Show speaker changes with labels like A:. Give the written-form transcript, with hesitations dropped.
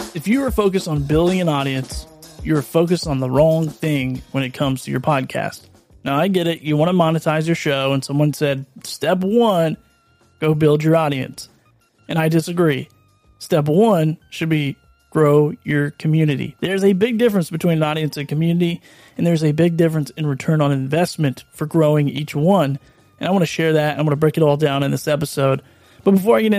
A: If you are focused on building an audience, you're focused on the wrong thing when it comes to your podcast. Now, I get it. You want to monetize your show, and someone said, step one, go build your audience. And I disagree. Step one should be grow your community. There's a big difference between an audience and community, and there's a big difference in return on investment for growing each one. And I want to share that. I'm going to break it all down in this episode. But before I get